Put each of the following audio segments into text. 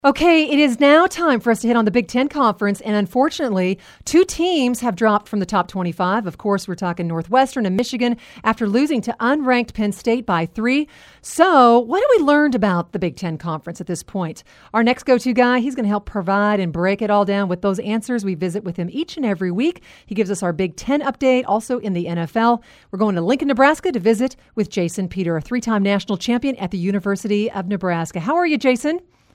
Okay, it is now time for us to hit on the Big Ten Conference, and unfortunately, two teams have dropped from the top 25. Of course, we're talking Northwestern and Michigan after losing to unranked Penn State by 3. So, what have we learned about the Big Ten Conference at this point? Our next go-to guy, he's going to help provide and break it all down with those answers. We visit with him each and every week. He gives us our Big Ten update, also in the NFL. We're going to Lincoln, Nebraska to visit with Jason Peter, a three-time national champion at the University of Nebraska. How are you, Jason?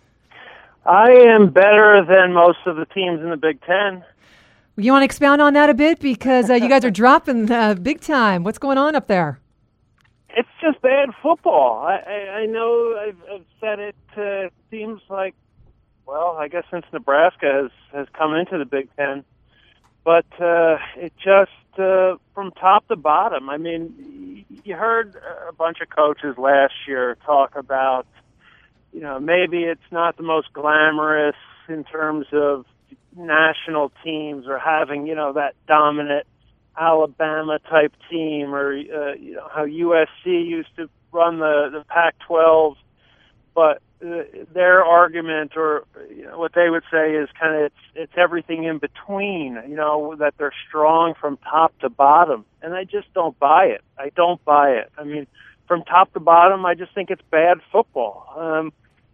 I am better than most of the teams in the Big Ten. You want to expound on that a bit? Because you guys are dropping big time. What's going on up there? It's just bad football. I know I've said it seems like, well, I guess since Nebraska has come into the Big Ten. But it just, from top to bottom, I mean, you heard a bunch of coaches last year talk about, maybe it's not the most glamorous in terms of national teams or having, that dominant Alabama-type team or, how USC used to run the Pac-12. But their argument or what they would say is kind of it's everything in between, that they're strong from top to bottom. And I just don't buy it. I don't buy it. I mean, from top to bottom, I just think it's bad football.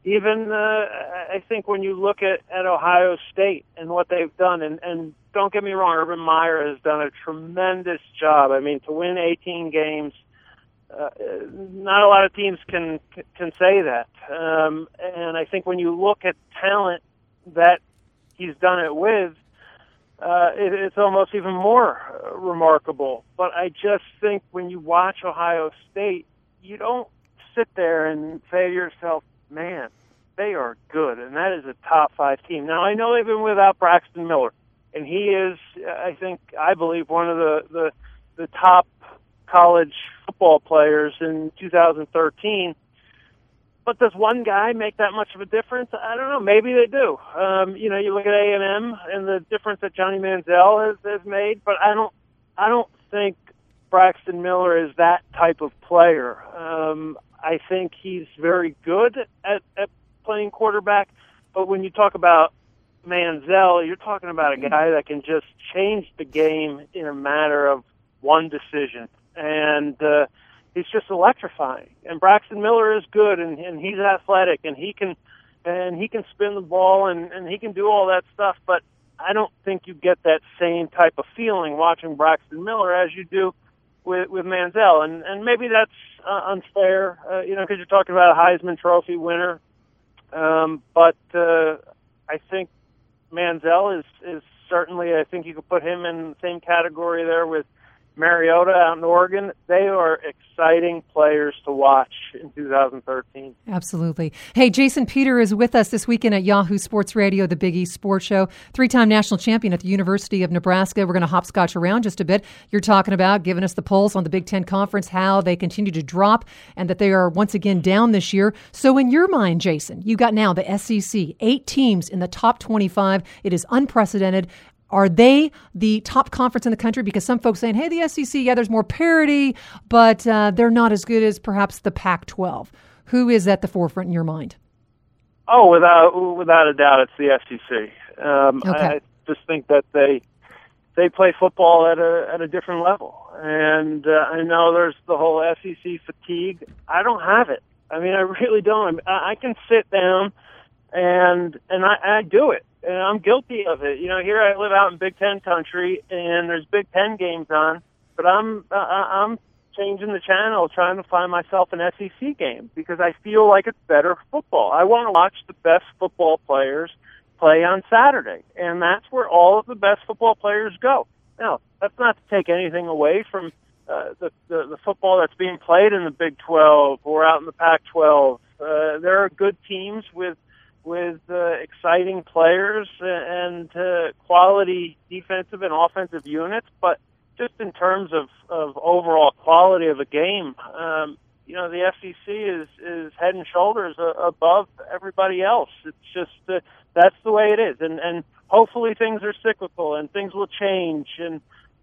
I think when you look at Ohio State and what they've done, and don't get me wrong, Urban Meyer has done a tremendous job. I mean, to win 18 games, not a lot of teams can say that. And I think when you look at talent that he's done it with, it's almost even more remarkable. But I just think when you watch Ohio State, you don't sit there and say to yourself, man, they are good, and that is a top 5 team. Now, I know they've been without Braxton Miller, and he is, I believe, one of the top college football players in 2013. But does one guy make that much of a difference? I don't know. Maybe they do. You look at A&M and the difference that Johnny Manziel has made, but I don't think Braxton Miller is that type of player. I think he's very good at playing quarterback, but when you talk about Manziel, you're talking about a guy that can just change the game in a matter of one decision, and he's just electrifying. And Braxton Miller is good, and he's athletic, and he can spin the ball, and he can do all that stuff. But I don't think you get that same type of feeling watching Braxton Miller as you do with Manziel, and maybe that's unfair, because you're talking about a Heisman Trophy winner. But I think Manziel is certainly, I think you could put him in the same category there with Mariota out in Oregon. They are exciting players to watch in 2013. Absolutely. Hey, Jason Peter is with us this weekend at Yahoo Sports Radio, the Big East Sports Show. 3-time national champion at the University of Nebraska. We're going to hopscotch around just a bit. You're talking about giving us the pulse on the Big Ten Conference, how they continue to drop and that they are once again down this year. So in your mind, Jason, you got now the SEC, 8 teams in the top 25. It is unprecedented. Are they the top conference in the country? Because some folks saying, hey, the SEC, yeah, there's more parity, but they're not as good as perhaps the Pac-12. Who is at the forefront in your mind? Oh, without a doubt, it's the SEC. Okay. I just think that they play football at a different level. And I know there's the whole SEC fatigue. I don't have it. I mean, I really don't. I can sit down and I do it. And I'm guilty of it. Here I live out in Big Ten country, and there's Big Ten games on, but I'm changing the channel, trying to find myself an SEC game because I feel like it's better football. I want to watch the best football players play on Saturday, and that's where all of the best football players go. Now, that's not to take anything away from the football that's being played in the Big 12 or out in the Pac-12. There are good teams with exciting players and quality defensive and offensive units, but just in terms of overall quality of a game, the FCC is head and shoulders above everybody else. It's just that's the way it is, and hopefully things are cyclical and things will change, and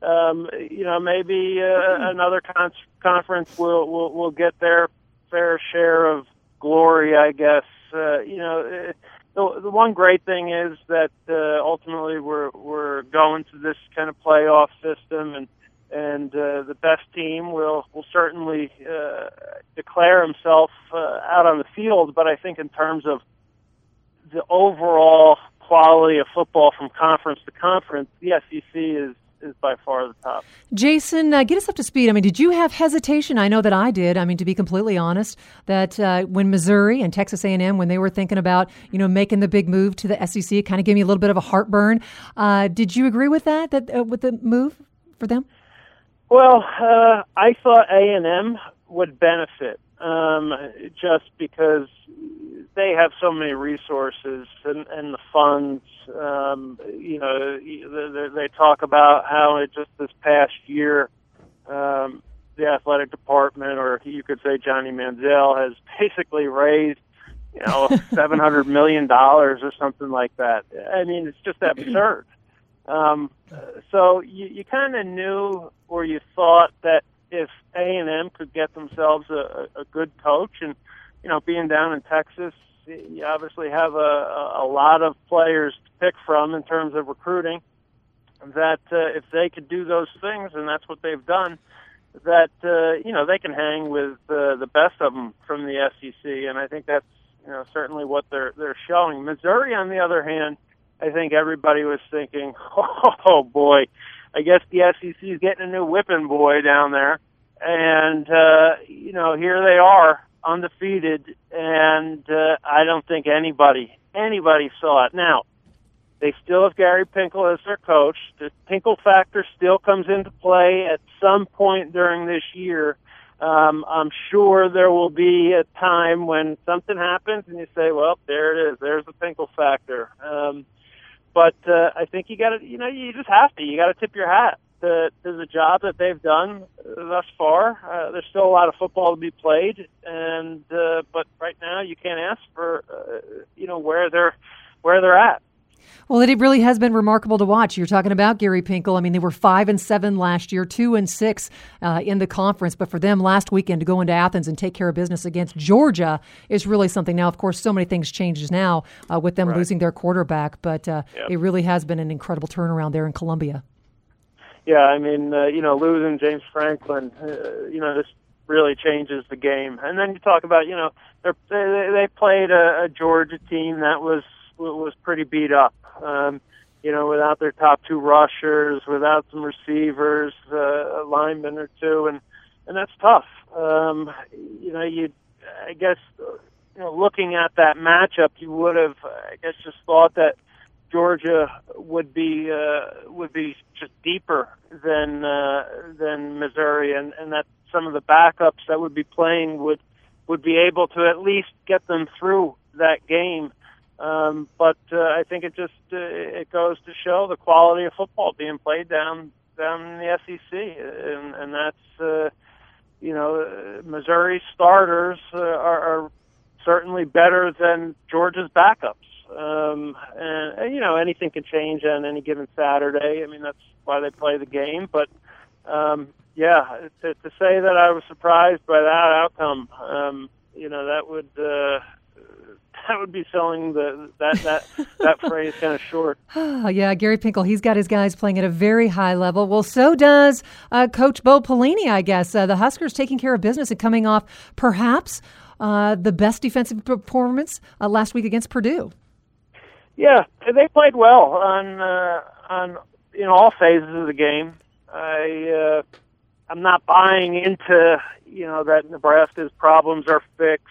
maybe another conference will get their fair share of glory, I guess. the one great thing is that ultimately we're going to this kind of playoff system, and the best team will certainly declare himself out on the field. But I think in terms of the overall quality of football from conference to conference, the SEC is by far the top. Jason, get us up to speed. I mean, did you have hesitation? I know that I did. I mean, to be completely honest, that when Missouri and Texas A&M, when they were thinking about, making the big move to the SEC, it kind of gave me a little bit of a heartburn. Did you agree with that with the move for them? Well, I thought A&M would benefit just because they have so many resources and the funds. They talk about how it just this past year, the athletic department, or you could say Johnny Manziel, has basically raised, $700 million or something like that. I mean, it's just absurd. So you kind of knew, or you thought, that if A&M could get themselves a good coach, and being down in Texas, you obviously have a lot of players to pick from in terms of recruiting, that if they could do those things, and that's what they've done, that they can hang with the best of them from the SEC, and I think that's certainly what they're showing. Missouri, on the other hand, I think everybody was thinking, oh boy, I guess the SEC is getting a new whipping boy down there. And, here they are, undefeated, and I don't think anybody saw it. Now, they still have Gary Pinkel as their coach. The Pinkel factor still comes into play at some point during this year. I'm sure there will be a time when something happens and you say, well, there it is. There's the Pinkel factor. But I think you got to, you just have to. You got to tip your hat to the job that they've done thus far. There's still a lot of football to be played, and but right now you can't ask for where they're at. Well, it really has been remarkable to watch. You're talking about Gary Pinkel. I mean, they were 5-7 last year, 2-6 in the conference. But for them last weekend to go into Athens and take care of business against Georgia is really something. Now, of course, so many things changes now with them losing their quarterback. But it really has been an incredible turnaround there in Columbia. Yeah, I mean, losing James Franklin, this really changes the game. And then you talk about, they played a Georgia team that was pretty beat up. Without their top two rushers, without some receivers, a lineman or two, and that's tough. Looking at that matchup, you would have, just thought that Georgia would be just deeper than Missouri, and that some of the backups that would be playing would be able to at least get them through that game. But I think it goes to show the quality of football being played down in the SEC, and that's Missouri's starters are certainly better than Georgia's backups. And anything can change on any given Saturday. I mean, that's why they play the game. But to say that I was surprised by that outcome, that would be selling that phrase kind of short. Yeah, Gary Pinkel, he's got his guys playing at a very high level. Well, so does Coach Bo Pelini, I guess. The Huskers taking care of business and coming off perhaps the best defensive performance last week against Purdue. Yeah, they played well on all phases of the game. I'm not buying into that Nebraska's problems are fixed.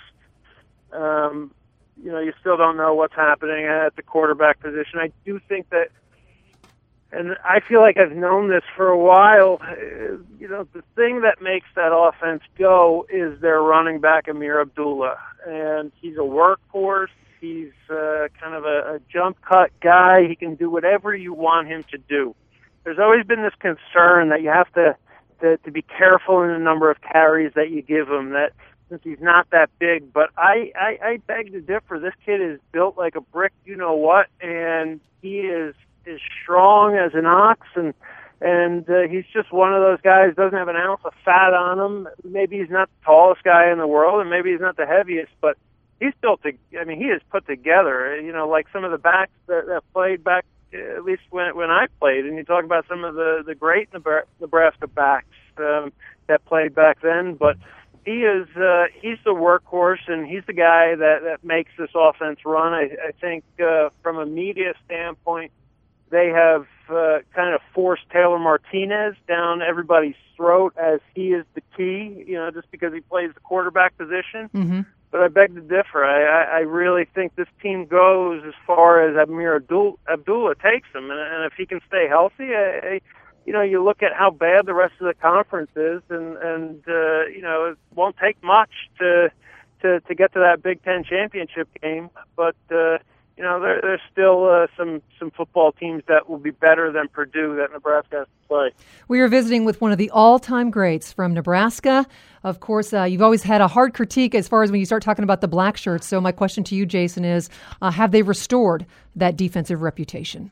You still don't know what's happening at the quarterback position. I do think that, and I feel like I've known this for a while, the thing that makes that offense go is their running back, Amir Abdullah. And he's a workhorse. He's kind of a jump cut guy. He can do whatever you want him to do. There's always been this concern that you have to be careful in the number of carries that you give him, that since he's not that big. But I beg to differ. This kid is built like a brick, and he is as strong as an ox, and he's just one of those guys, doesn't have an ounce of fat on him. Maybe he's not the tallest guy in the world, and maybe he's not the heaviest, but he's built. I mean, he is put together. You know, like some of the backs that played back, at least when I played, and you talk about some of the great Nebraska backs that played back then, but he's the workhorse, and he's the guy that makes this offense run. I think from a media standpoint, they have kind of forced Taylor Martinez down everybody's throat as he is the key, you know, just because he plays the quarterback position. Mm-hmm. But I beg to differ. I really think this team goes as far as Amir Abdullah takes them, and if he can stay healthy, you know, you look at how bad the rest of the conference is, and you know, it won't take much to get to that Big Ten championship game. But you know, there's still some football teams that will be better than Purdue that Nebraska has to play. We are visiting with one of the all-time greats from Nebraska. Of course, you've always had a hard critique as far as when you start talking about the black shirts. So my question to you, Jason, is have they restored that defensive reputation?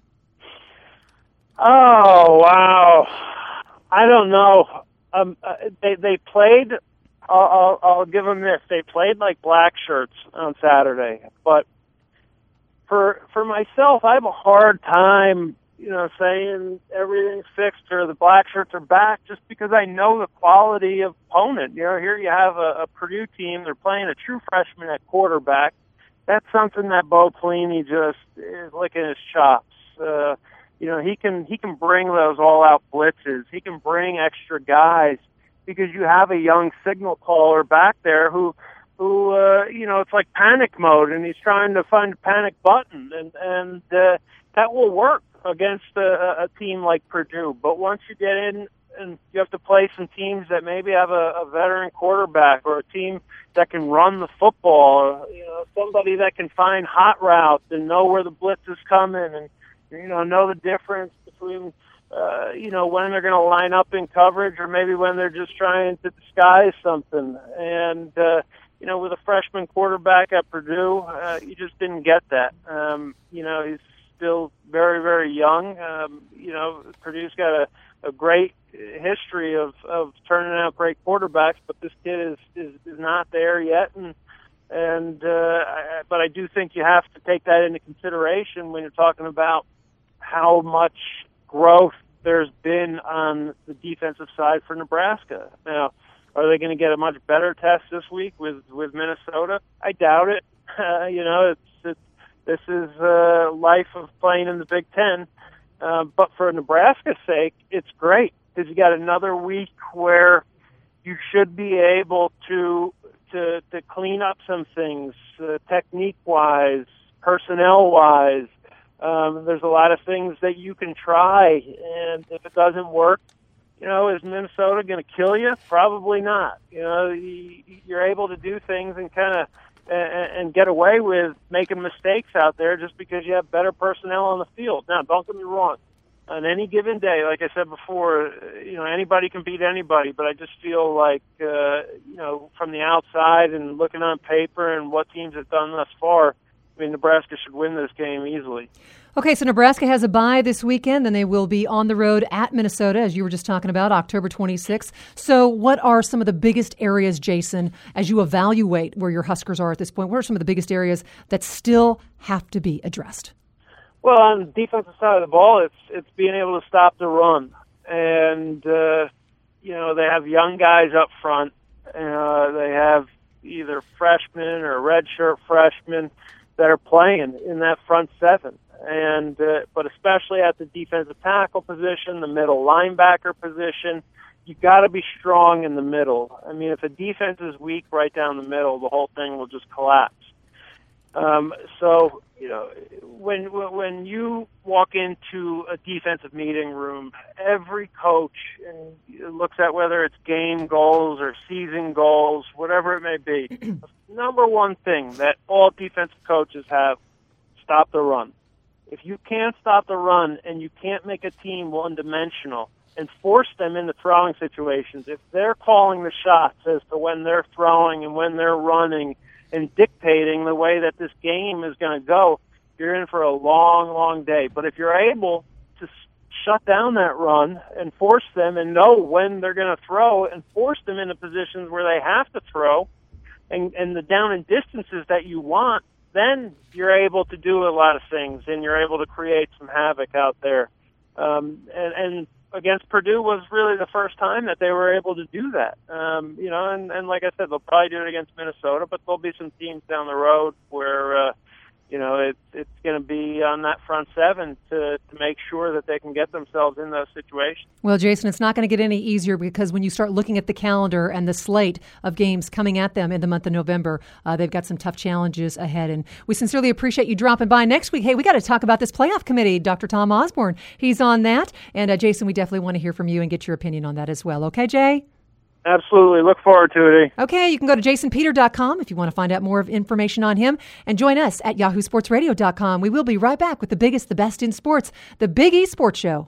Oh, wow. I don't know. They played, I'll give them this, they played like black shirts on Saturday. But for myself, I have a hard time, you know, saying everything's fixed or the black shirts are back just because I know the quality of opponent. You know, here you have a Purdue team, they're playing a true freshman at quarterback. That's something that Bo Pelini just is licking his chops. You know, he can bring those all-out blitzes. He can bring extra guys because you have a young signal caller back there who you know, it's like panic mode, and he's trying to find a panic button, and that will work against a team like Purdue. But once you get in and you have to play some teams that maybe have a veteran quarterback or a team that can run the football, or, you know, somebody that can find hot routes and know where the blitz is coming and, you know the difference between, you know, when they're going to line up in coverage or maybe when they're just trying to disguise something. And, you know, with a freshman quarterback at Purdue, you just didn't get that. You know, he's still very, very young. You know, Purdue's got a great history of turning out great quarterbacks, but this kid is not there yet. But I do think you have to take that into consideration when you're talking about how much growth there's been on the defensive side for Nebraska. Now, are they going to get a much better test this week with Minnesota? I doubt it. You know, this is life of playing in the Big Ten. But for Nebraska's sake, it's great because you got another week where you should be able to clean up some things, technique-wise, personnel-wise. There's a lot of things that you can try, and if it doesn't work, you know, is Minnesota going to kill you? Probably not. You know, you're able to do things and kind of and get away with making mistakes out there just because you have better personnel on the field. Now, don't get me wrong. On any given day, like I said before, you know, anybody can beat anybody, but I just feel like, you know, from the outside and looking on paper and what teams have done thus far, I mean, Nebraska should win this game easily. Okay, so Nebraska has a bye this weekend, and they will be on the road at Minnesota, as you were just talking about, October 26th. So what are some of the biggest areas, Jason, as you evaluate where your Huskers are at this point? What are some of the biggest areas that still have to be addressed? Well, on the defensive side of the ball, it's being able to stop the run. And, you know, they have young guys up front. They have either freshmen or redshirt freshmen that are playing in that front seven. And but especially at the defensive tackle position, the middle linebacker position, you've got to be strong in the middle. I mean, if a defense is weak right down the middle, the whole thing will just collapse. So, you know, when you walk into a defensive meeting room, every coach looks at whether it's game goals or season goals, whatever it may be. Number one thing that all defensive coaches have, stop the run. If you can't stop the run and you can't make a team one-dimensional and force them into throwing situations, if they're calling the shots as to when they're throwing and when they're running and dictating the way that this game is going to go, you're in for a long, long day. But if you're able to shut down that run and force them and know when they're going to throw and force them into positions where they have to throw, and the down and distances that you want, then you're able to do a lot of things, and you're able to create some havoc out there. And against Purdue was really the first time that they were able to do that. And like I said, they'll probably do it against Minnesota, but there'll be some teams down the road where, it's going to be on that front seven to make sure that they can get themselves in those situations. Well, Jason, it's not going to get any easier because when you start looking at the calendar and the slate of games coming at them in the month of November, they've got some tough challenges ahead. And we sincerely appreciate you dropping by next week. Hey, we got to talk about this playoff committee. Dr. Tom Osborne, he's on that. And Jason, we definitely want to hear from you and get your opinion on that as well. Okay, Jay? Absolutely. Look forward to it. Okay, you can go to jasonpeter.com if you want to find out more information on him, and join us at yahoosportsradio.com. We will be right back with the biggest, the best in sports, the Big E Sports Show.